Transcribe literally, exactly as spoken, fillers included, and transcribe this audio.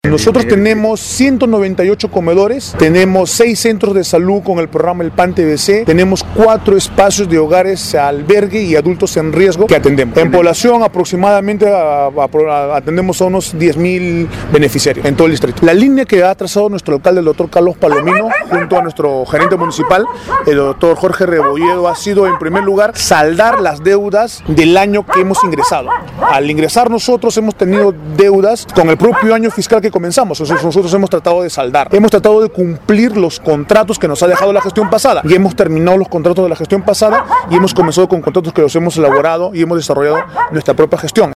Nosotros tenemos ciento noventa y ocho comedores, tenemos seis centros de salud con el programa El Pan T V C, tenemos cuatro espacios de hogares, albergue y adultos en riesgo que atendemos. En población aproximadamente a, a, a, atendemos a unos diez mil beneficiarios en todo el distrito. La línea que ha trazado nuestro alcalde, el doctor Carlos Palomino, junto a nuestro gerente municipal, el doctor Jorge Rebolledo, ha sido en primer lugar saldar las deudas del año que hemos ingresado. Al ingresar nosotros hemos tenido deudas con el propio año fiscal que comenzamos, entonces nosotros hemos tratado de saldar, hemos tratado de cumplir los contratos que nos ha dejado la gestión pasada y hemos terminado los contratos de la gestión pasada y hemos comenzado con contratos que los hemos elaborado y hemos desarrollado nuestra propia gestión.